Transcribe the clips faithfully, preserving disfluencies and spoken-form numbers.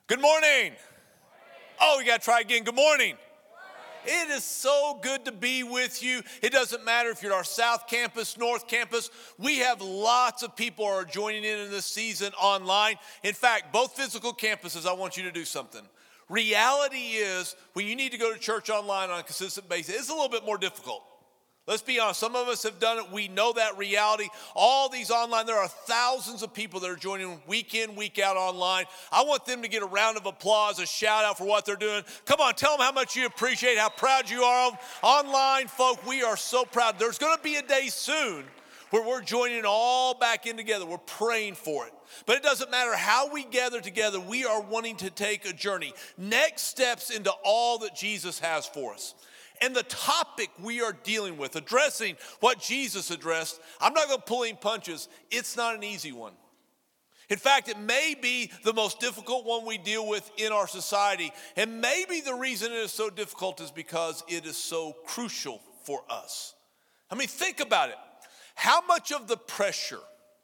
Good morning. Oh, we got to try again. Good morning. It is so good to be with you. It doesn't matter if you're at our South Campus, North Campus. We have lots of people who are joining in in this season online. In fact, both physical campuses, I want you to do something. Reality is, when you need to go to church online on a consistent basis, it's a little bit more difficult. Let's be honest, some of us have done it. We know that reality. All these online, there are thousands of people that are joining week in, week out online. I want them to get a round of applause, a shout out for what they're doing. Come on, tell them how much you appreciate, how proud you are of them. Online folk, we are so proud. There's going to be a day soon where we're joining all back in together. We're praying for it. But it doesn't matter how we gather together. We are wanting to take a journey. Next steps into all that Jesus has for us. And the topic we are dealing with, addressing what Jesus addressed, I'm not going to pull any punches. It's not an easy one. In fact, it may be the most difficult one we deal with in our society. And maybe the reason it is so difficult is because it is so crucial for us. I mean, think about it. How much of the pressure,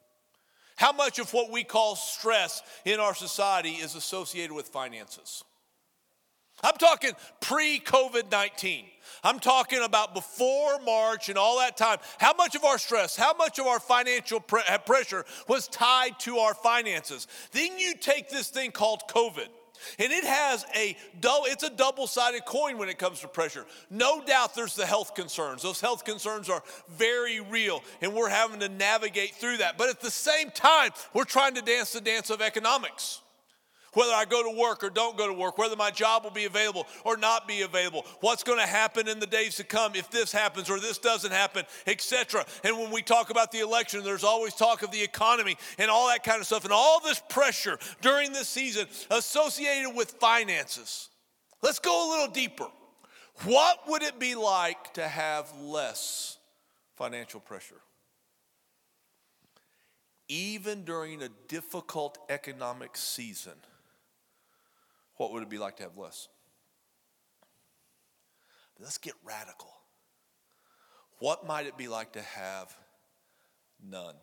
how much of what we call stress in our society is associated with finances? I'm talking pre-COVID nineteen. I'm talking about before March and all that time. How much of our stress, how much of our financial pre- pressure was tied to our finances? Then you take this thing called COVID, and it has a, it's a double-sided coin when it comes to pressure. No doubt there's the health concerns. Those health concerns are very real, and we're having to navigate through that. But at the same time, we're trying to dance the dance of economics. Whether I go to work or don't go to work, whether my job will be available or not be available, what's going to happen in the days to come if this happens or this doesn't happen, et cetera. And when we talk about the election, there's always talk of the economy and all that kind of stuff. And all this pressure during this season associated with finances. Let's go a little deeper. What would it be like to have less financial pressure? Even during a difficult economic season, what would it be like to have less? Let's get radical. What might it be like to have none?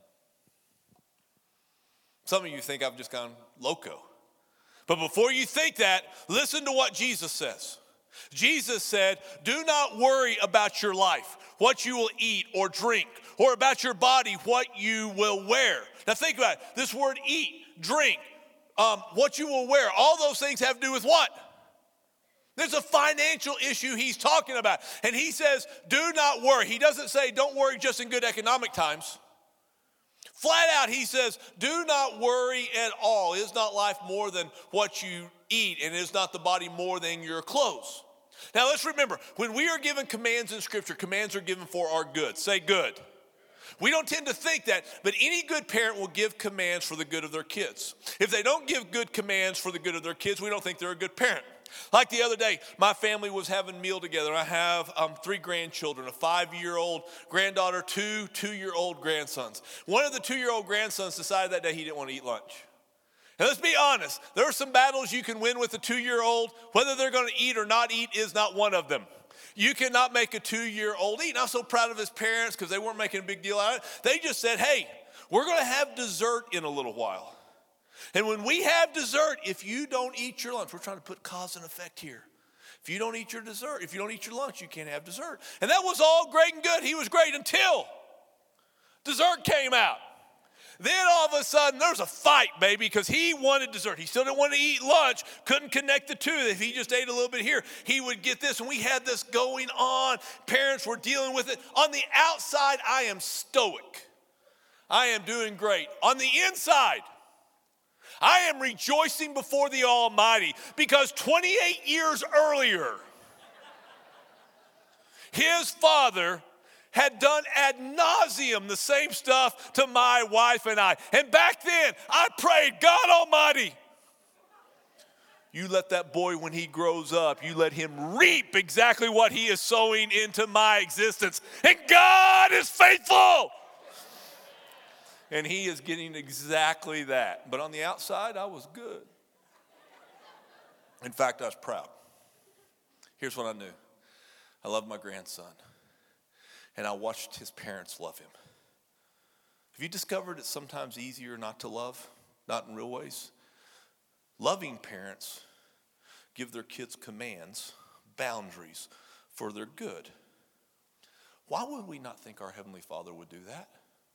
Some of you think I've just gone loco. But before you think that, listen to what Jesus says. Jesus said, do not worry about your life, what you will eat or drink, or about your body, what you will wear. Now think about it. This word eat, drink, um, what you will wear, all those things have to do with what? There's a financial issue he's talking about. And he says, do not worry. He doesn't say don't worry just in good economic times. Flat out, he says, do not worry at all. Is not life more than what you eat, and is not the body more than your clothes? Now let's remember, when we are given commands in Scripture, commands are given for our good. Say good. We don't tend to think that, but any good parent will give commands for the good of their kids. If they don't give good commands for the good of their kids, we don't think they're a good parent. Like the other day, my family was having a meal together. I have um, three grandchildren, a five-year-old granddaughter, two two-year-old grandsons. One of the two-year-old grandsons decided that day he didn't want to eat lunch. And let's be honest, there are some battles you can win with a two-year-old. Whether they're going to eat or not eat is not one of them. You cannot make a two-year-old eat. And I'm so proud of his parents because they weren't making a big deal out of it. They just said, hey, we're going to have dessert in a little while. And when we have dessert, if you don't eat your lunch, we're trying to put cause and effect here. If you don't eat your dessert, if you don't eat your lunch, you can't have dessert. And that was all great and good. He was great until dessert came out. Then all of a sudden, there's a fight, baby, because he wanted dessert. He still didn't want to eat lunch, couldn't connect the two. If he just ate a little bit here, he would get this. And we had this going on. Parents were dealing with it. On the outside, I am stoic. I am doing great. On the inside, I am rejoicing before the Almighty because twenty-eight years earlier, his father had done ad nauseum the same stuff to my wife and I. And back then, I prayed, God Almighty, you let that boy, when he grows up, you let him reap exactly what he is sowing into my existence. And God is faithful. And he is getting exactly that. But on the outside, I was good. In fact, I was proud. Here's what I knew. I loved my grandson. And I watched his parents love him. Have you discovered it's sometimes easier not to love? Not in real ways? Loving parents give their kids commands, boundaries for their good. Why would we not think our Heavenly Father would do that?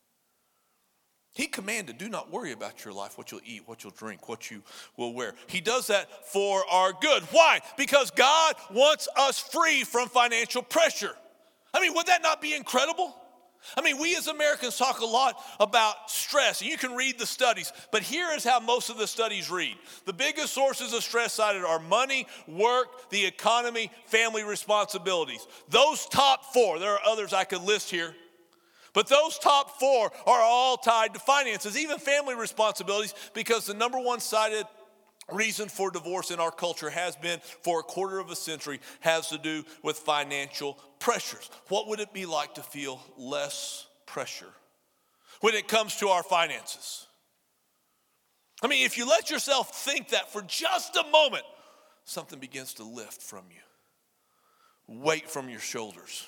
He commanded, do not worry about your life, what you'll eat, what you'll drink, what you will wear. He does that for our good. Why? Because God wants us free from financial pressure. I mean, would that not be incredible? I mean, we as Americans talk a lot about stress, and you can read the studies, but here is how most of the studies read. The biggest sources of stress cited are money, work, the economy, family responsibilities. Those top four, there are others I could list here, but those top four are all tied to finances, even family responsibilities, because the number one cited reason for divorce in our culture has been, for a quarter of a century, has to do with financial pressures. What would it be like to feel less pressure when it comes to our finances? I mean, if you let yourself think that for just a moment, something begins to lift from you. Weight from your shoulders.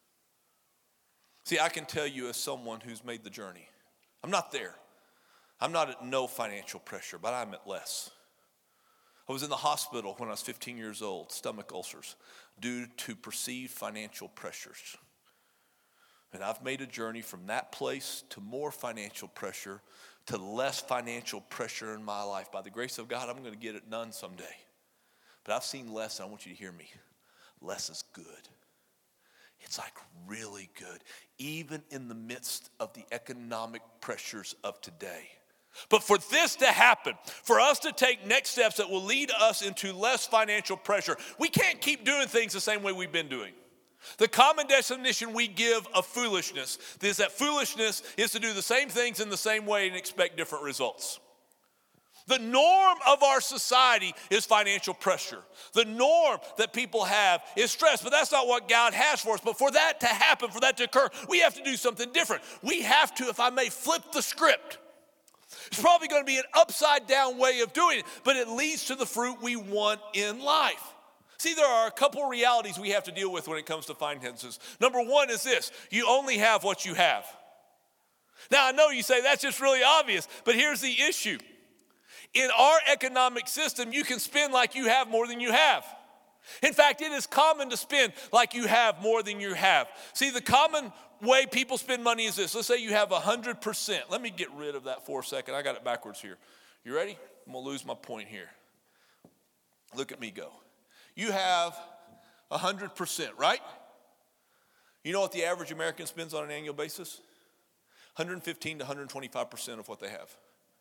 See, I can tell you as someone who's made the journey, I'm not there. I'm not at no financial pressure, but I'm at less. I was in the hospital when I was fifteen years old, stomach ulcers, due to perceived financial pressures. And I've made a journey from that place to more financial pressure to less financial pressure in my life. By the grace of God, I'm going to get it done someday. But I've seen less, and I want you to hear me. Less is good. It's like really good, even in the midst of the economic pressures of today. But for this to happen, for us to take next steps that will lead us into less financial pressure, we can't keep doing things the same way we've been doing. The common definition we give of foolishness is that foolishness is to do the same things in the same way and expect different results. The norm of our society is financial pressure. The norm that people have is stress, but that's not what God has for us. But for that to happen, for that to occur, we have to do something different. We have to, if I may, flip the script. It's probably going to be an upside down way of doing it, but it leads to the fruit we want in life. See, there are a couple realities we have to deal with when it comes to finances. Number one is this: you only have what you have. Now, I know you say that's just really obvious, but here's the issue. In our economic system, you can spend like you have more than you have. In fact, it is common to spend like you have more than you have. See, the common way people spend money is this. Let's say you have one hundred percent. Let me get rid of that for a second. I got it backwards here. You ready? I'm going to lose my point here. Look at me go. You have one hundred percent, right? You know what the average American spends on an annual basis? one hundred fifteen to one hundred twenty-five percent of what they have.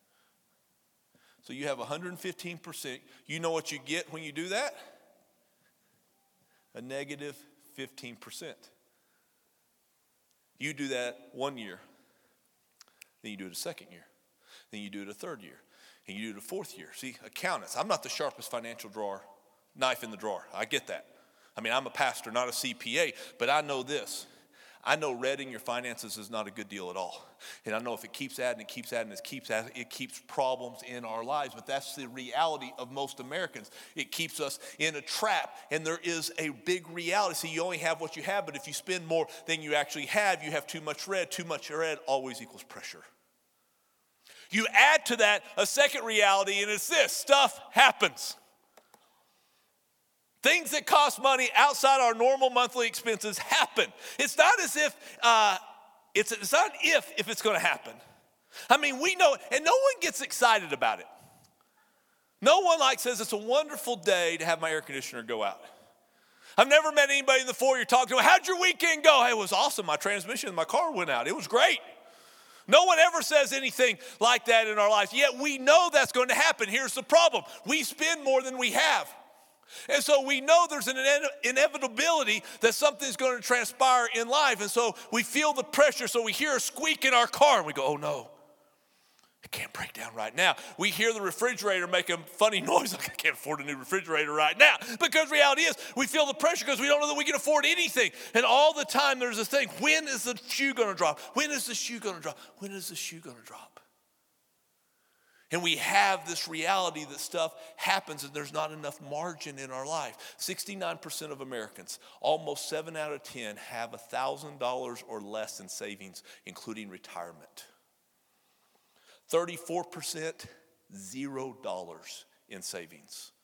So you have one hundred fifteen percent. You know what you get when you do that? A negative fifteen percent. You do that one year, then you do it a second year, then you do it a third year, and you do it a fourth year. See, accountants, I'm not the sharpest financial drawer, knife in the drawer. I get that. I mean, I'm a pastor, not a C P A, but I know this. I know reading your finances is not a good deal at all. And I know if it keeps adding, it keeps adding, it keeps adding, it keeps problems in our lives. But that's the reality of most Americans. It keeps us in a trap. And there is a big reality. See, you only have what you have, but if you spend more than you actually have, you have too much red. Too much red always equals pressure. You add to that a second reality, and it's this: stuff happens. Things that cost money outside our normal monthly expenses happen. It's not as if, uh, it's, it's not if, if it's going to happen. I mean, we know, and no one gets excited about it. No one like says it's a wonderful day to have my air conditioner go out. I've never met anybody in the foyer talk to them, how'd your weekend go? Hey, it was awesome. My transmission in my car went out. It was great. No one ever says anything like that in our lives. Yet we know that's going to happen. Here's the problem. We spend more than we have. And so we know there's an inevitability that something's going to transpire in life. And so we feel the pressure. So we hear a squeak in our car and we go, oh no, it can't break down right now. We hear the refrigerator make a funny noise. Like, I can't afford a new refrigerator right now. Because reality is we feel the pressure because we don't know that we can afford anything. And all the time there's this thing, when is the shoe going to drop? When is the shoe going to drop? When is the shoe going to drop? And we have this reality that stuff happens and there's not enough margin in our life. sixty-nine percent of Americans, almost seven out of ten, have one thousand dollars or less in savings, including retirement. thirty-four percent, zero dollars in savings.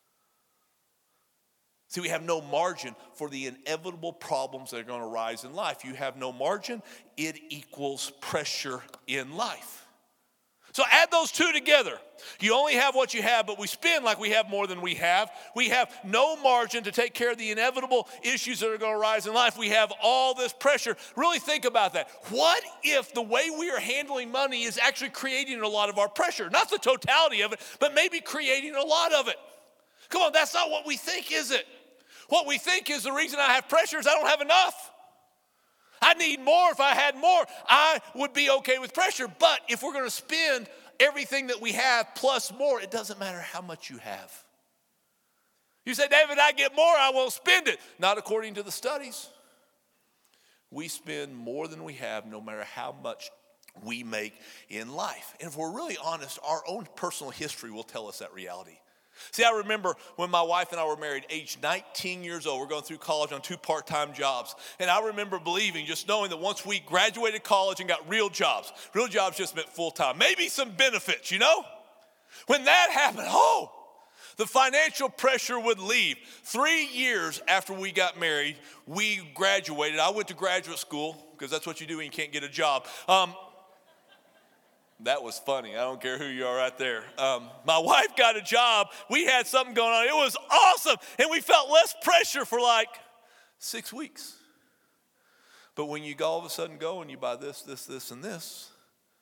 See, we have no margin for the inevitable problems that are going to arise in life. You have no margin, it equals pressure in life. So add those two together. You only have what you have, but we spend like we have more than we have. We have no margin to take care of the inevitable issues that are going to arise in life. We have all this pressure. Really think about that. What if the way we are handling money is actually creating a lot of our pressure? Not the totality of it, but maybe creating a lot of it. Come on, that's not what we think, is it? What we think is the reason I have pressure is I don't have enough. I need more. If I had more, I would be okay with pressure. But if we're going to spend everything that we have plus more, it doesn't matter how much you have. You say, David, I get more, I won't spend it. Not according to the studies. We spend more than we have no matter how much we make in life. And if we're really honest, our own personal history will tell us that reality. See, I remember when my wife and I were married, age nineteen years old, we're going through college on two part-time jobs. And I remember believing, just knowing that once we graduated college and got real jobs, real jobs just meant full-time, maybe some benefits, you know? When that happened, oh, the financial pressure would leave. Three years after we got married, we graduated. I went to graduate school, because that's what you do when you can't get a job. Um, That was funny. I don't care who you are right there. Um, my wife got a job. We had something going on. It was awesome. And we felt less pressure for like six weeks. But when you all of a sudden go and you buy this, this, this, and this,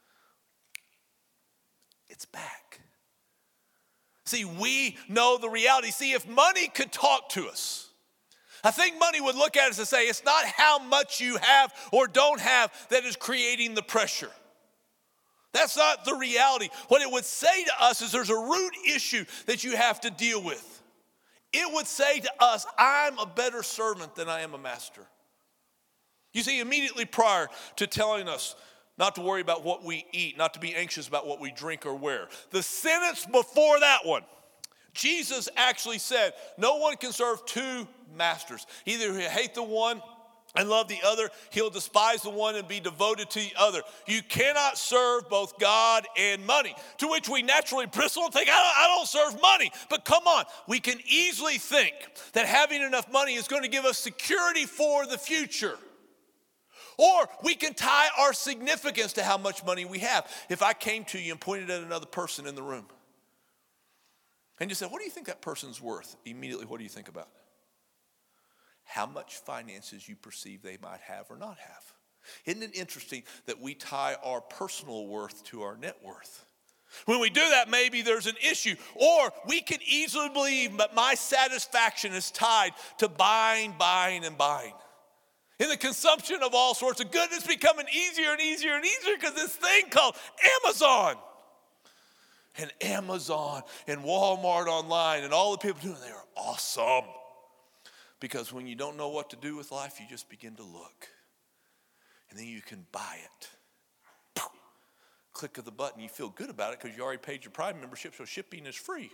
it's back. See, we know the reality. See, if money could talk to us, I think money would look at us and say, it's not how much you have or don't have that is creating the pressure. That's not the reality. What it would say to us is there's a root issue that you have to deal with. It would say to us, I'm a better servant than I am a master. You see, immediately prior to telling us not to worry about what we eat, not to be anxious about what we drink or wear, the sentence before that one, Jesus actually said, no one can serve two masters. Either he'll hate the one and love the other, he'll despise the one and be devoted to the other. You cannot serve both God and money. To which we naturally bristle and think, I don't, I don't serve money. But come on, we can easily think that having enough money is going to give us security for the future. Or we can tie our significance to how much money we have. If I came to you and pointed at another person in the room and you said, what do you think that person's worth? Immediately, what do you think about? How much finances you perceive they might have or not have. Isn't it interesting that we tie our personal worth to our net worth? When we do that, maybe there's an issue. Or we can easily believe that my satisfaction is tied to buying, buying, and buying. In the consumption of all sorts of goods, it's becoming easier and easier and easier because this thing called Amazon. And Amazon and Walmart online and all the people doing it, they are awesome. Because when you don't know what to do with life, you just begin to look. And then you can buy it. Click of the button. You feel good about it because you already paid your Prime membership, so shipping is free.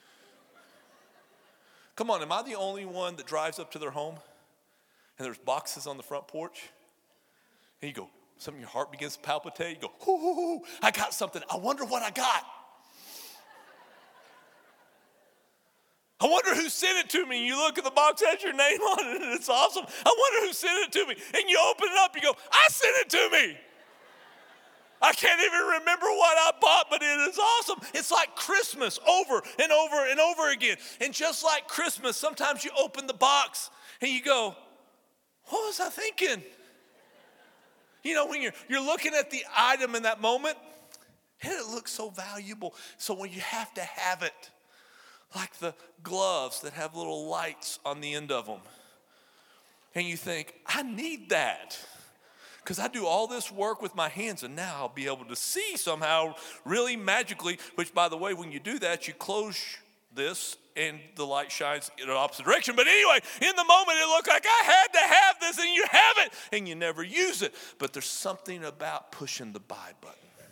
Come on, am I the only one that drives up to their home and there's boxes on the front porch? And you go, some of your heart begins to palpitate. You go, ooh, I got something. I wonder what I got. I wonder who sent it to me. And you look at the box, has your name on it, and it's awesome. I wonder who sent it to me. And you open it up, you go, I sent it to me. I can't even remember what I bought, but it is awesome. It's like Christmas over and over and over again. And just like Christmas, sometimes you open the box and you go, what was I thinking? You know, when you're, you're looking at the item in that moment, and it looks so valuable. So when you have to have it, like the gloves that have little lights on the end of them. And you think, I need that. Because I do all this work with my hands, and now I'll be able to see somehow really magically, which, by the way, when you do that, you close this, and the light shines in the opposite direction. But anyway, in the moment, it looked like I had to have this, and you have it, and you never use it. But there's something about pushing the buy button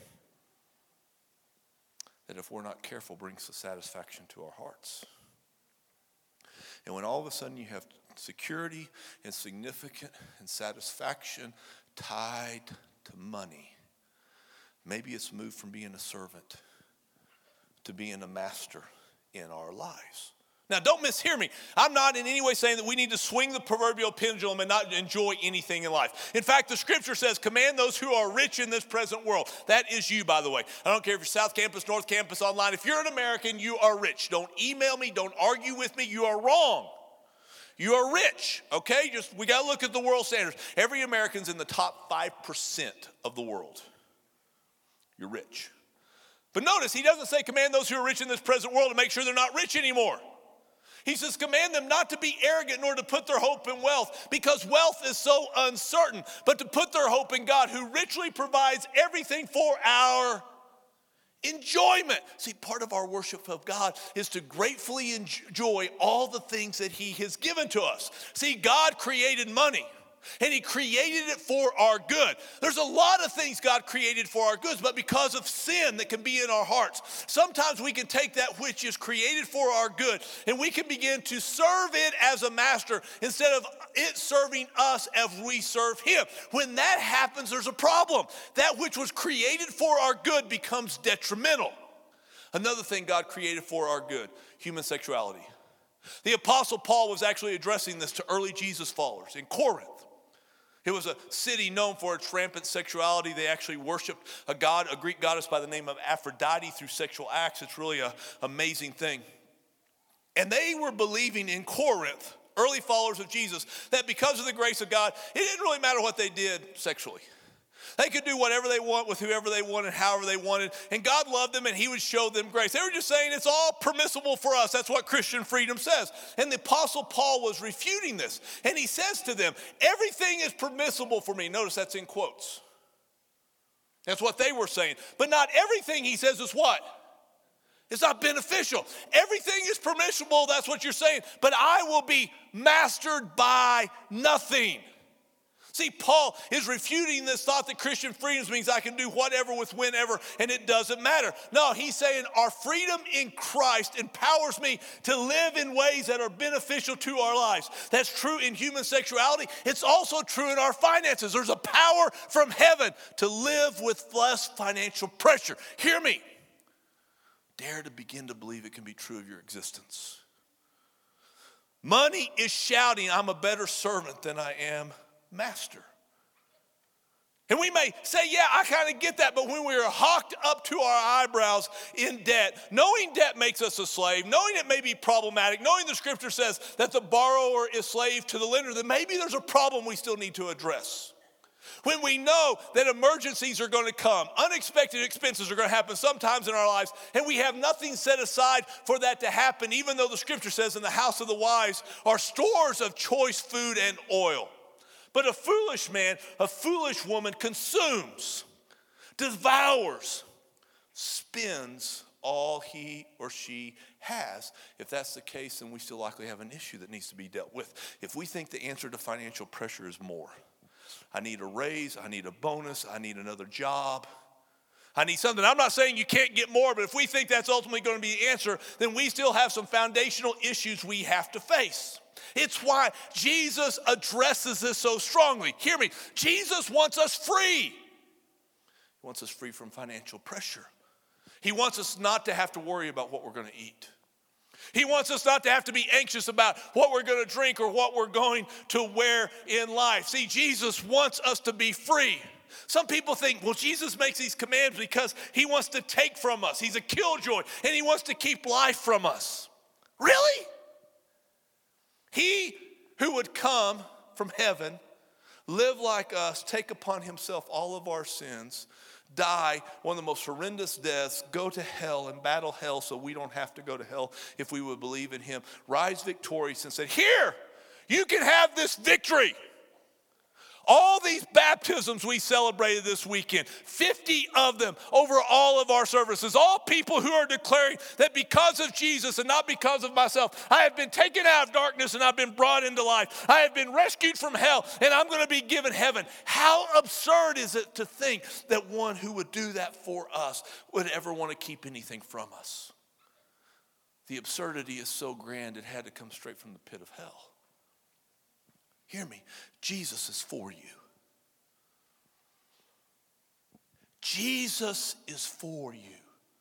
that if we're not careful brings the satisfaction to our hearts. And when all of a sudden you have security and significance and satisfaction tied to money, maybe it's moved from being a servant to being a master in our lives. Now, don't mishear me. I'm not in any way saying that we need to swing the proverbial pendulum and not enjoy anything in life. In fact, the scripture says, command those who are rich in this present world. That is you, by the way. I don't care if you're South Campus, North Campus, online. If you're an American, you are rich. Don't email me. Don't argue with me. You are wrong. You are rich, okay? Just we got to look at the world standards. Every American's in the top five percent of the world. You're rich. But notice, he doesn't say command those who are rich in this present world to make sure they're not rich anymore. He says, command them not to be arrogant nor to put their hope in wealth, because wealth is so uncertain, but to put their hope in God, who richly provides everything for our enjoyment. See, part of our worship of God is to gratefully enjoy all the things that he has given to us. See, God created money. And he created it for our good. There's a lot of things God created for our goods, but because of sin that can be in our hearts, sometimes we can take that which is created for our good and we can begin to serve it as a master instead of it serving us as we serve him. When that happens, there's a problem. That which was created for our good becomes detrimental. Another thing God created for our good, human sexuality. The Apostle Paul was actually addressing this to early Jesus followers in Corinth. It was a city known for its rampant sexuality. They actually worshiped a god, a Greek goddess by the name of Aphrodite through sexual acts. It's really an amazing thing. And they were believing in Corinth, early followers of Jesus, that because of the grace of God, it didn't really matter what they did sexually. They could do whatever they want with whoever they wanted, however they wanted. And God loved them and he would show them grace. They were just saying it's all permissible for us. That's what Christian freedom says. And the Apostle Paul was refuting this. And he says to them, everything is permissible for me. Notice that's in quotes. That's what they were saying. But not everything, he says, is what? It's not beneficial. Everything is permissible. That's what you're saying. But I will be mastered by nothing. See, Paul is refuting this thought that Christian freedom means I can do whatever with whenever and it doesn't matter. No, he's saying our freedom in Christ empowers me to live in ways that are beneficial to our lives. That's true in human sexuality. It's also true in our finances. There's a power from heaven to live with less financial pressure. Hear me. Dare to begin to believe it can be true of your existence. Money is shouting, I'm a better servant than I am master. And we may say, yeah, I kind of get that, but when we are hawked up to our eyebrows in debt, knowing debt makes us a slave, knowing it may be problematic, knowing the scripture says that the borrower is slave to the lender, then maybe there's a problem we still need to address. When we know that emergencies are going to come, unexpected expenses are going to happen sometimes in our lives, and we have nothing set aside for that to happen, even though the scripture says in the house of the wise are stores of choice food and oil. But a foolish man, a foolish woman consumes, devours, spends all he or she has. If that's the case, then we still likely have an issue that needs to be dealt with. If we think the answer to financial pressure is more, I need a raise, I need a bonus, I need another job, I need something. I'm not saying you can't get more, but if we think that's ultimately going to be the answer, then we still have some foundational issues we have to face. It's why Jesus addresses this so strongly. Hear me. Jesus wants us free. He wants us free from financial pressure. He wants us not to have to worry about what we're going to eat. He wants us not to have to be anxious about what we're going to drink or what we're going to wear in life. See, Jesus wants us to be free. Some people think, well, Jesus makes these commands because he wants to take from us. He's a killjoy, and he wants to keep life from us. Really? He who would come from heaven, live like us, take upon himself all of our sins, die one of the most horrendous deaths, go to hell and battle hell so we don't have to go to hell if we would believe in him, rise victorious and say, here, you can have this victory. All these baptisms we celebrated this weekend, fifty of them over all of our services, all people who are declaring that because of Jesus and not because of myself, I have been taken out of darkness and I've been brought into life. I have been rescued from hell and I'm going to be given heaven. How absurd is it to think that one who would do that for us would ever want to keep anything from us? The absurdity is so grand it had to come straight from the pit of hell. Hear me. Jesus is for you. Jesus is for you.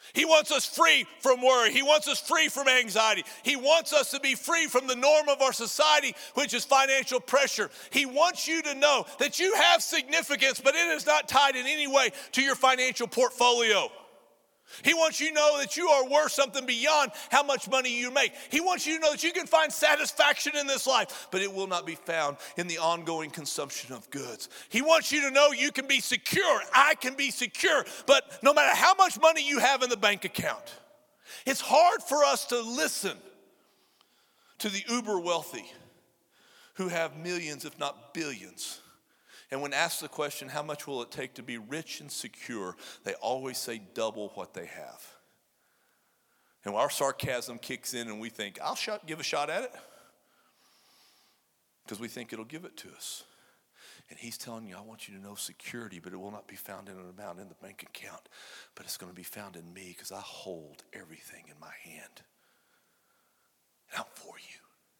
He wants us free from worry. He wants us free from anxiety. He wants us to be free from the norm of our society, which is financial pressure. He wants you to know that you have significance, but it is not tied in any way to your financial portfolio. He wants you to know that you are worth something beyond how much money you make. He wants you to know that you can find satisfaction in this life, but it will not be found in the ongoing consumption of goods. He wants you to know you can be secure. I can be secure, but no matter how much money you have in the bank account, it's hard for us to listen to the uber wealthy who have millions, if not billions. And when asked the question, how much will it take to be rich and secure, they always say double what they have. And our sarcasm kicks in and we think, I'll shot, give a shot at it. Because we think it'll give it to us. And he's telling you, I want you to know security, but it will not be found in an amount in the bank account. But it's going to be found in me because I hold everything in my hand. And I'm for you.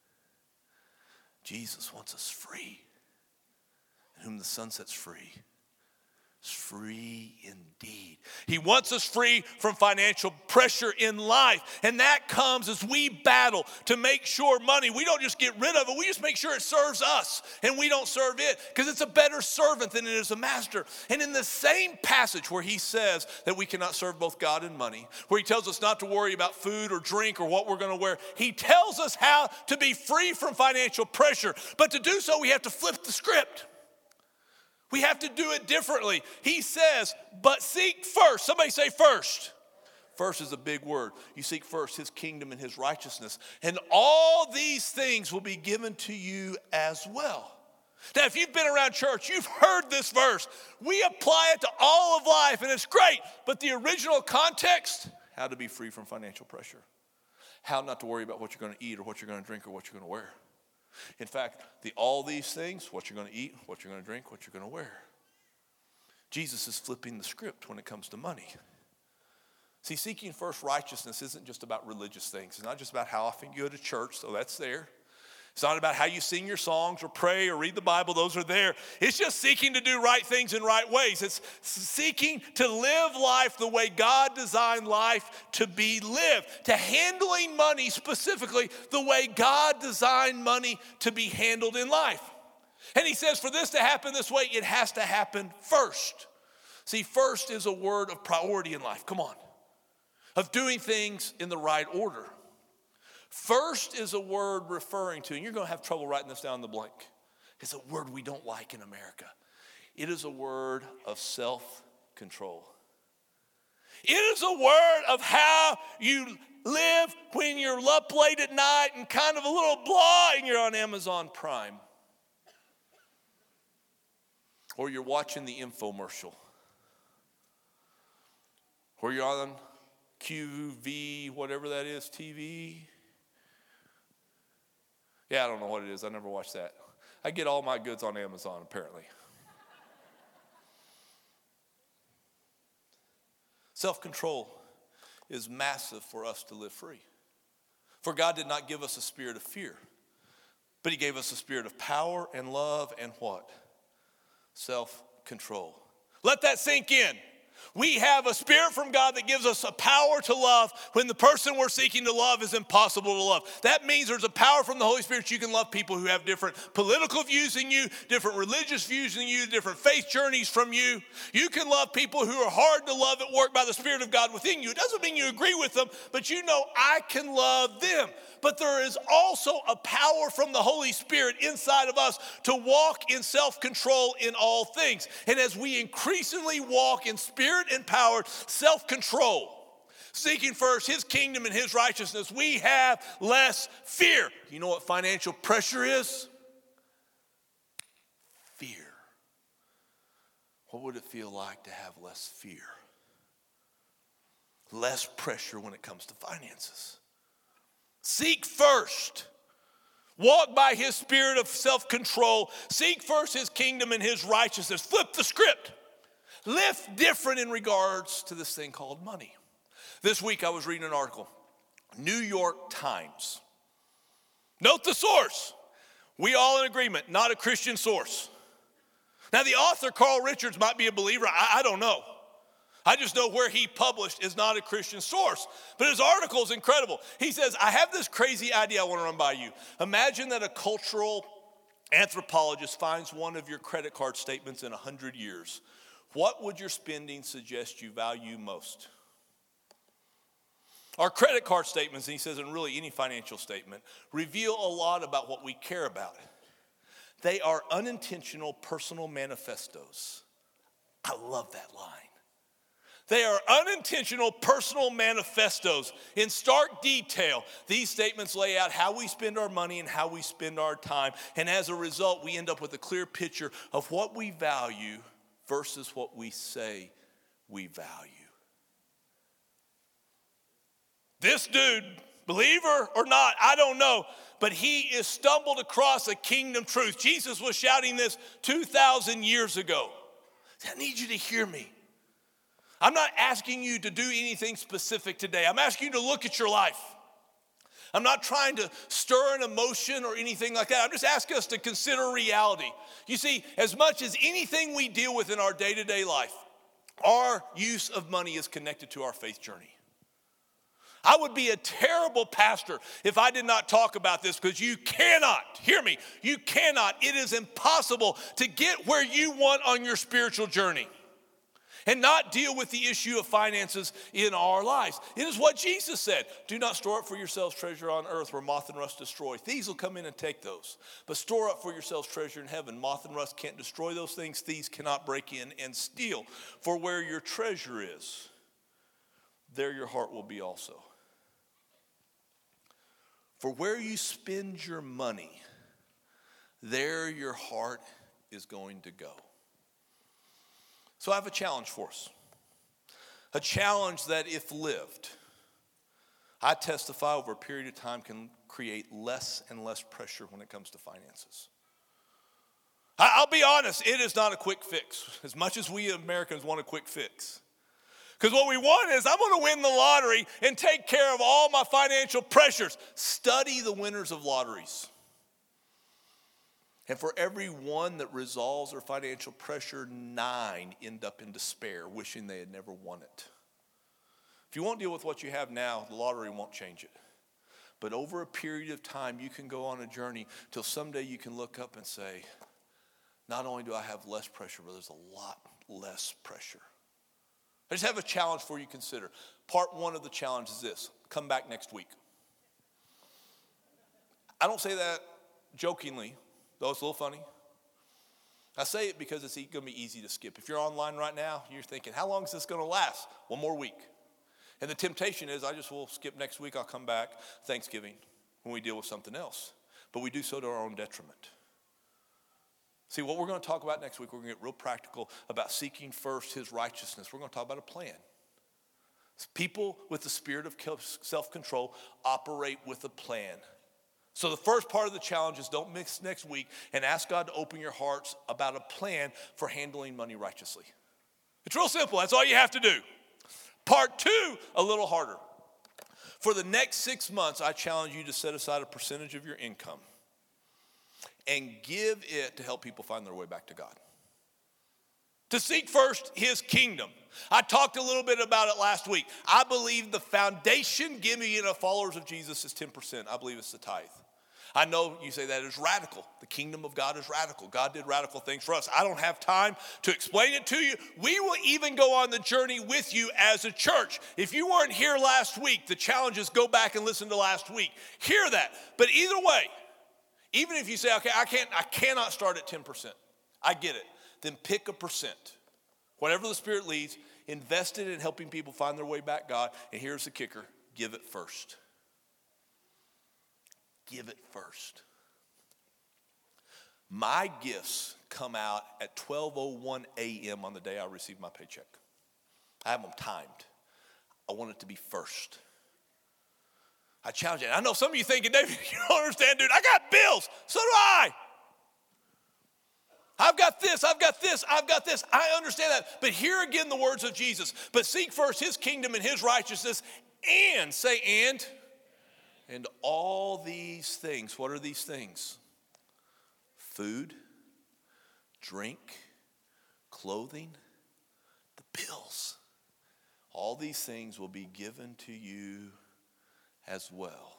Jesus wants us free. Whom the Son sets free is free indeed. He wants us free from financial pressure in life. And that comes as we battle to make sure money, we don't just get rid of it, we just make sure it serves us and we don't serve it, because it's a better servant than it is a master. And in the same passage where he says that we cannot serve both God and money, where he tells us not to worry about food or drink or what we're going to wear, he tells us how to be free from financial pressure. But to do so, we have to flip the script. We have to do it differently. He says, but seek first. Somebody say first. First is a big word. You seek first his kingdom and his righteousness, and all these things will be given to you as well. Now, if you've been around church, you've heard this verse. We apply it to all of life, and it's great. But the original context, how to be free from financial pressure. How not to worry about what you're going to eat or what you're going to drink or what you're going to wear. In fact, the all these things, what you're going to eat, what you're going to drink, what you're going to wear. Jesus is flipping the script when it comes to money. See, seeking first righteousness isn't just about religious things. It's not just about how often you go to church, so that's there. It's not about how you sing your songs or pray or read the Bible. Those are there. It's just seeking to do right things in right ways. It's seeking to live life the way God designed life to be lived. To handling money specifically the way God designed money to be handled in life. And he says for this to happen this way, it has to happen first. See, first is a word of priority in life. Come on. Of doing things in the right order. First is a word referring to, and you're going to have trouble writing this down in the blank. It's a word we don't like in America. It is a word of self-control. It is a word of how you live when you're up late at night and kind of a little blah and you're on Amazon Prime. Or you're watching the infomercial. Or you're on Q V, whatever that is, T V. Yeah, I don't know what it is. I never watched that. I get all my goods on Amazon, apparently. Self-control is massive for us to live free. For God did not give us a spirit of fear, but he gave us a spirit of power and love and what? Self-control. Let that sink in. We have a spirit from God that gives us a power to love when the person we're seeking to love is impossible to love. That means there's a power from the Holy Spirit. You can love people who have different political views than you, different religious views than you, different faith journeys from you. You can love people who are hard to love at work by the Spirit of God within you. It doesn't mean you agree with them, but you know I can love them. But there is also a power from the Holy Spirit inside of us to walk in self-control in all things. And as we increasingly walk in spirit-empowered self-control, seeking first his kingdom and his righteousness, we have less fear. You know what financial pressure is? Fear. What would it feel like to have less fear? Less pressure when it comes to finances. Seek first. Walk by his spirit of self-control. Seek first his kingdom and his righteousness. Flip the script. Live different in regards to this thing called money. This week I was reading an article. New York Times. Note the source. We all in agreement, not a Christian source. Now the author, Carl Richards, might be a believer. I, I don't know. I just know where he published is not a Christian source. But his article is incredible. He says, I have this crazy idea I want to run by you. Imagine that a cultural anthropologist finds one of your credit card statements in one hundred years. What would your spending suggest you value most? Our credit card statements, and he says, and really any financial statement, reveal a lot about what we care about. They are unintentional personal manifestos. I love that line. They are unintentional personal manifestos. In stark detail, these statements lay out how we spend our money and how we spend our time. And as a result, we end up with a clear picture of what we value versus what we say we value. This dude, believer or not, I don't know, but he is stumbled across a kingdom truth. Jesus was shouting this two thousand years ago. I need you to hear me. I'm not asking you to do anything specific today. I'm asking you to look at your life. I'm not trying to stir an emotion or anything like that. I'm just asking us to consider reality. You see, as much as anything we deal with in our day-to-day life, our use of money is connected to our faith journey. I would be a terrible pastor if I did not talk about this, because you cannot, hear me, you cannot, it is impossible to get where you want on your spiritual journey and not deal with the issue of finances in our lives. It is what Jesus said. Do not store up for yourselves treasure on earth where moth and rust destroy. Thieves will come in and take those. But store up for yourselves treasure in heaven. Moth and rust can't destroy those things. Thieves cannot break in and steal. For where your treasure is, there your heart will be also. For where you spend your money, there your heart is going to go. So I have a challenge for us. A challenge that, if lived, I testify over a period of time can create less and less pressure when it comes to finances. I'll be honest, it is not a quick fix, as much as we Americans want a quick fix. Because what we want is, I'm going to win the lottery and take care of all my financial pressures. Study the winners of lotteries. And for every one that resolves their financial pressure, nine end up in despair, wishing they had never won it. If you won't deal with what you have now, the lottery won't change it. But over a period of time, you can go on a journey till someday you can look up and say, not only do I have less pressure, but there's a lot less pressure. I just have a challenge for you to consider. Part one of the challenge is this. Come back next week. I don't say that jokingly, though it's a little funny. I say it because it's going to be easy to skip. If you're online right now, you're thinking, how long is this going to last? One more week. And the temptation is, I just will skip next week. I'll come back Thanksgiving when we deal with something else. But we do so to our own detriment. See, what we're going to talk about next week, we're going to get real practical about seeking first his righteousness. We're going to talk about a plan. People with the spirit of self-control operate with a plan. So the first part of the challenge is, don't miss next week and ask God to open your hearts about a plan for handling money righteously. It's real simple. That's all you have to do. Part two, a little harder. For the next six months, I challenge you to set aside a percentage of your income and give it to help people find their way back to God. To seek first his kingdom. I talked a little bit about it last week. I believe the foundation giving of followers of Jesus is ten percent. I believe it's the tithe. I know you say that is radical. The kingdom of God is radical. God did radical things for us. I don't have time to explain it to you. We will even go on the journey with you as a church. If you weren't here last week, the challenge is go back and listen to last week. Hear that. But either way, even if you say, okay, I can't, I cannot start at ten percent. I get it. Then pick a percent. Whatever the Spirit leads, invest it in helping people find their way back God. And here's the kicker. Give it first. Give it first. My gifts come out at twelve oh one a.m. on the day I receive my paycheck. I have them timed. I want it to be first. I challenge you. I know some of you thinking, David, you don't understand, dude. I got bills. So do I. I've got this, I've got this, I've got this. I understand that. But hear again the words of Jesus. But seek first his kingdom and his righteousness, and, say and, and all these things. What are these things? Food, drink, clothing, the bills. all these things will be given to you as well.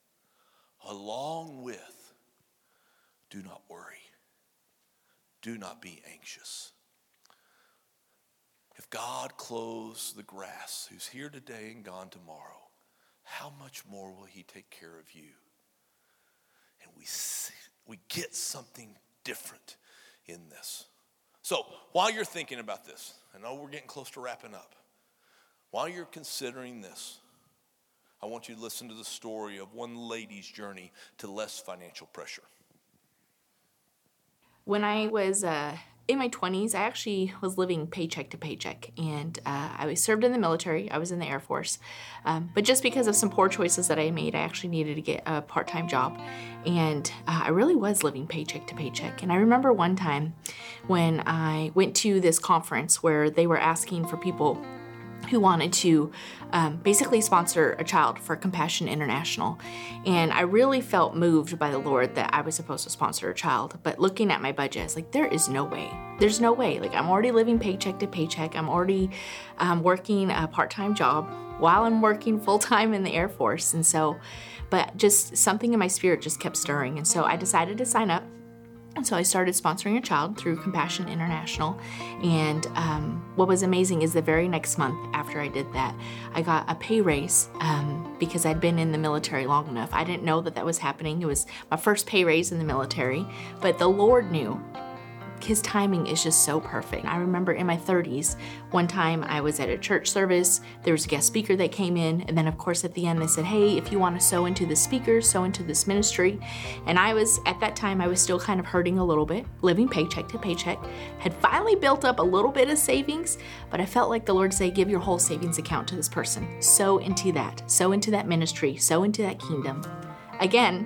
Along with, do not worry. Do not be anxious. If God clothes the grass, who's here today and gone tomorrow, how much more will he take care of you? And we see, we get something different in this. So while you're thinking about this, I know we're getting close to wrapping up. While you're considering this, I want you to listen to the story of one lady's journey to less financial pressure. When I was uh, in my twenties, I actually was living paycheck to paycheck, and uh, I was served in the military. I was in the Air Force, um, but just because of some poor choices that I made, I actually needed to get a part-time job, and uh, I really was living paycheck to paycheck. And I remember one time when I went to this conference where they were asking for people who wanted to um, basically sponsor a child for Compassion International. And I really felt moved by the Lord that I was supposed to sponsor a child. But looking at my budget, I was like, there is no way. There's no way. Like, I'm already living paycheck to paycheck. I'm already um, working a part-time job while I'm working full-time in the Air Force. And so, but just something in my spirit just kept stirring. And so I decided to sign up. And so I started sponsoring a child through Compassion International. And um, what was amazing is the very next month after I did that, I got a pay raise um, because I'd been in the military long enough. I didn't know that that was happening. It was my first pay raise in the military, but the Lord knew. His timing is just so perfect. I remember in my thirties, one time I was at a church service, there was a guest speaker that came in, and then of course at the end they said, hey, if you want to sow into the speaker, sow into this ministry. And I was, at that time, I was still kind of hurting a little bit, living paycheck to paycheck, had finally built up a little bit of savings, but I felt like the Lord said, give your whole savings account to this person. Sow into that, sow into that ministry, sow into that kingdom. Again,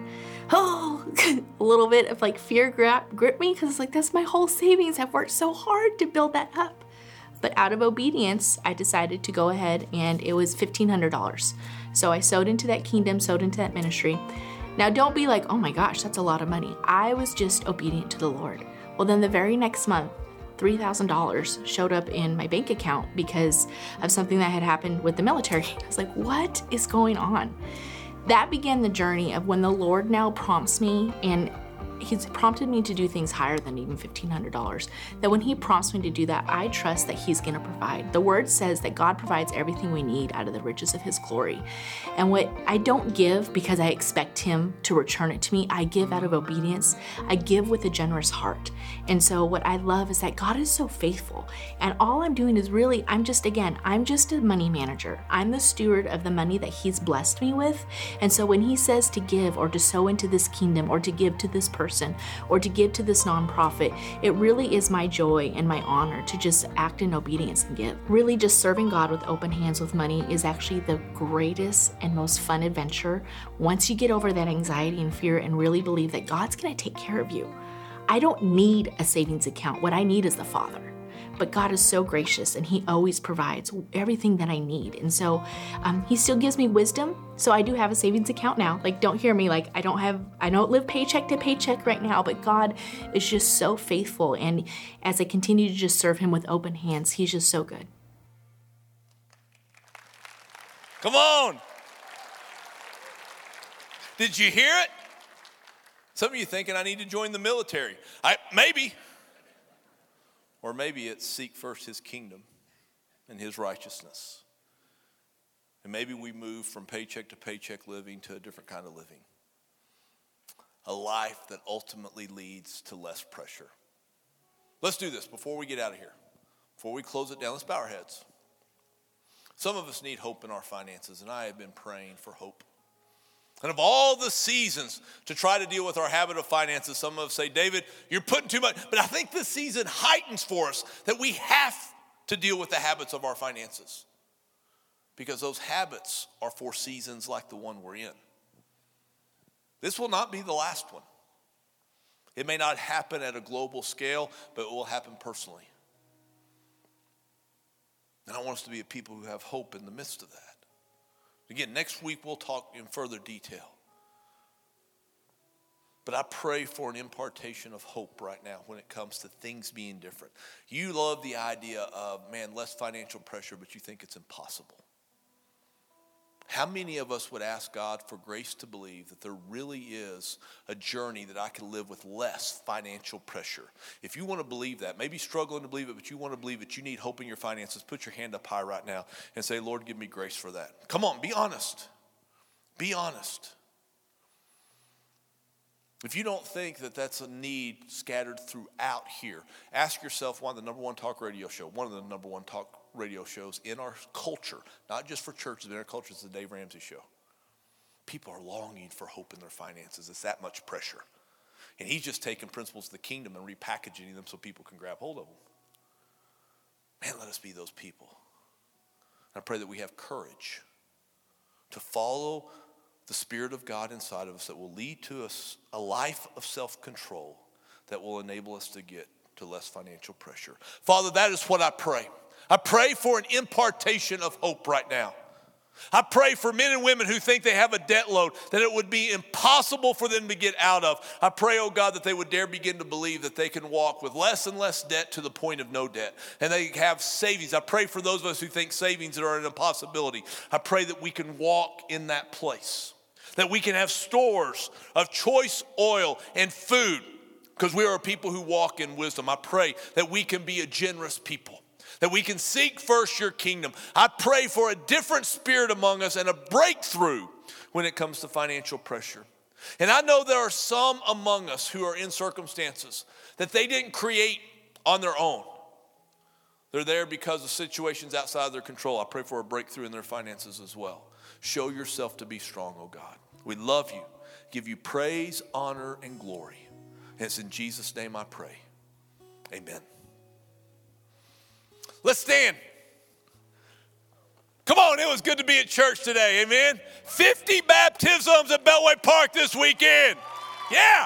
oh, a little bit of like fear grip, grip me because it's like, that's my whole savings. I've worked so hard to build that up. But out of obedience, I decided to go ahead, and it was fifteen hundred dollars. So I sowed into that kingdom, sowed into that ministry. Now don't be like, oh my gosh, that's a lot of money. I was just obedient to the Lord. Well, then the very next month, three thousand dollars showed up in my bank account because of something that had happened with the military. I was like, what is going on? That began the journey of when the Lord now prompts me, and he's prompted me to do things higher than even fifteen hundred dollars. That when he prompts me to do that, I trust that he's going to provide. The word says that God provides everything we need out of the riches of his glory. And what I don't give because I expect him to return it to me, I give out of obedience. I give with a generous heart. And so what I love is that God is so faithful. And all I'm doing is really, I'm just, again, I'm just a money manager. I'm the steward of the money that he's blessed me with. And so when he says to give or to sow into this kingdom or to give to this person or to give to this nonprofit, it really is my joy and my honor to just act in obedience and give. Really just serving God with open hands with money is actually the greatest and most fun adventure once you get over that anxiety and fear and really believe that God's going to take care of you. I don't need a savings account. What I need is the Father. But God is so gracious, and he always provides everything that I need. And so um, he still gives me wisdom. So I do have a savings account now. Like, don't hear me like I don't have, I don't live paycheck to paycheck right now, but God is just so faithful. And as I continue to just serve him with open hands, he's just so good. Come on. Did you hear it? Some of you thinking I need to join the military. I maybe. Or maybe it's seek first his kingdom and his righteousness. And maybe we move from paycheck to paycheck living to a different kind of living. A life that ultimately leads to less pressure. Let's do this before we get out of here. Before we close it down, let's bow our heads. Some of us need hope in our finances, and I have been praying for hope. And of all the seasons to try to deal with our habit of finances, some of us say, David, you're putting too much. But I think this season heightens for us that we have to deal with the habits of our finances. Because those habits are for seasons like the one we're in. This will not be the last one. It may not happen at a global scale, but it will happen personally. And I want us to be a people who have hope in the midst of that. Again, next week we'll talk in further detail. But I pray for an impartation of hope right now when it comes to things being different. You love the idea of, man, less financial pressure, but you think it's impossible. How many of us would ask God for grace to believe that there really is a journey that I can live with less financial pressure? If you want to believe that, maybe struggling to believe it, but you want to believe it, you need hope in your finances, put your hand up high right now and say, Lord, give me grace for that. Come on, be honest. Be honest. If you don't think that that's a need scattered throughout here, ask yourself why the number one talk radio show, one of the number one talk radio shows in our culture, not just for churches, but in our culture, is the Dave Ramsey Show. People are longing for hope in their finances. It's that much pressure. And he's just taking principles of the kingdom and repackaging them so people can grab hold of them. Man, let us be those people. I pray that we have courage to follow the Spirit of God inside of us that will lead to us a life of self-control that will enable us to get to less financial pressure. Father, that is what I pray. I pray for an impartation of hope right now. I pray for men and women who think they have a debt load that it would be impossible for them to get out of. I pray, oh God, that they would dare begin to believe that they can walk with less and less debt to the point of no debt. And they have savings. I pray for those of us who think savings are an impossibility. I pray that we can walk in that place. That we can have stores of choice oil and food because we are a people who walk in wisdom. I pray that we can be a generous people. That we can seek first your kingdom. I pray for a different spirit among us and a breakthrough when it comes to financial pressure. And I know there are some among us who are in circumstances that they didn't create on their own. They're there because of situations outside their control. I pray for a breakthrough in their finances as well. Show yourself to be strong, oh God. We love you, give you praise, honor, and glory. And it's in Jesus' name I pray. Amen. Let's stand. Come on, it was good to be at church today, amen? fifty baptisms at Beltway Park this weekend. Yeah.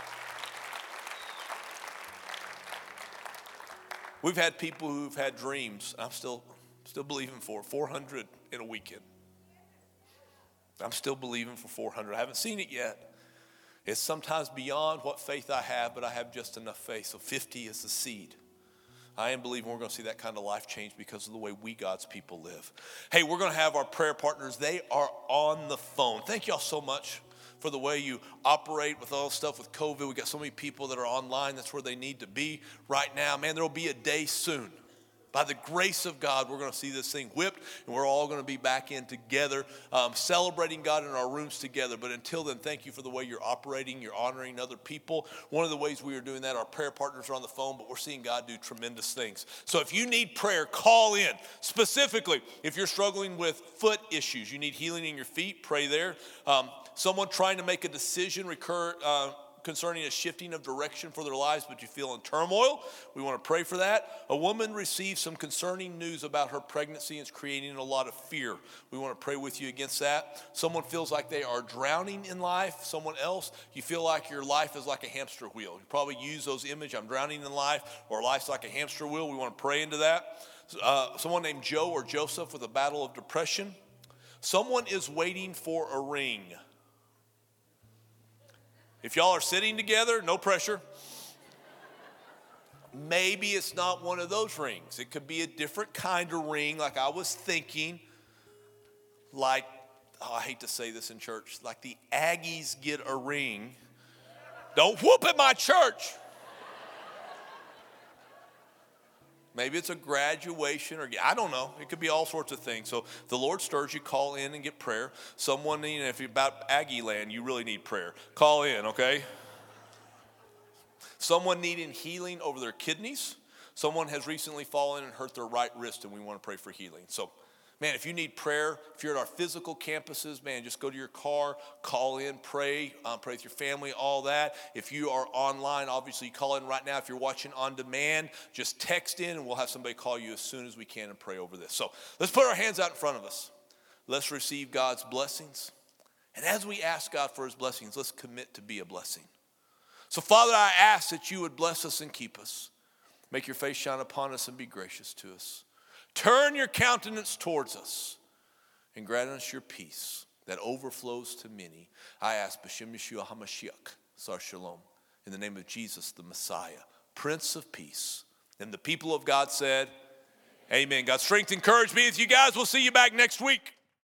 We've had people who've had dreams. I'm still, still believing for four hundred in a weekend. I'm still believing for four hundred. I haven't seen it yet. It's sometimes beyond what faith I have, but I have just enough faith. So fifty is the seed. I am believing we're going to see that kind of life change because of the way we, God's people, live. Hey, we're going to have our prayer partners. They are on the phone. Thank y'all so much for the way you operate with all the stuff with COVID. We got so many people that are online. That's where they need to be right now. Man, there will be a day soon. By the grace of God, we're going to see this thing whipped, and we're all going to be back in together, um, celebrating God in our rooms together. But until then, thank you for the way you're operating. You're honoring other people. One of the ways we are doing that, our prayer partners are on the phone, but we're seeing God do tremendous things. So if you need prayer, call in. Specifically, if you're struggling with foot issues, you need healing in your feet, pray there. Um, someone trying to make a decision, recur, uh, concerning a shifting of direction for their lives, but you feel in turmoil, we want to pray for that. A woman received some concerning news about her pregnancy and it's creating a lot of fear. We want to pray with you against that. Someone feels like they are drowning in life. Someone else, you feel like your life is like a hamster wheel. You probably use those images, I'm drowning in life, or life's like a hamster wheel. We want to pray into that. Uh, someone named Joe or Joseph with a battle of depression. Someone is waiting for a ring. If y'all are sitting together, no pressure. Maybe it's not one of those rings. It could be a different kind of ring, like I was thinking. Like, oh, I hate to say this in church, like the Aggies get a ring. Don't whoop at my church. Maybe it's a graduation, or I don't know. It could be all sorts of things. So if the Lord stirs you, call in and get prayer. Someone, you know, if you're about Aggie land, you really need prayer. Call in, okay? Someone needing healing over their kidneys. Someone has recently fallen and hurt their right wrist, and we want to pray for healing. So, man, if you need prayer, if you're at our physical campuses, man, just go to your car, call in, pray, um, pray with your family, all that. If you are online, obviously call in right now. If you're watching on demand, just text in and we'll have somebody call you as soon as we can and pray over this. So let's put our hands out in front of us. Let's receive God's blessings. And as we ask God for his blessings, let's commit to be a blessing. So, Father, I ask that you would bless us and keep us. Make your face shine upon us and be gracious to us. Turn your countenance towards us and grant us your peace that overflows to many. I ask B'Shem Yeshua HaMashiach Sar Shalom. In the name of Jesus, the Messiah, Prince of Peace. And the people of God said, amen. God, strength and courage be with you guys. We'll see you back next week.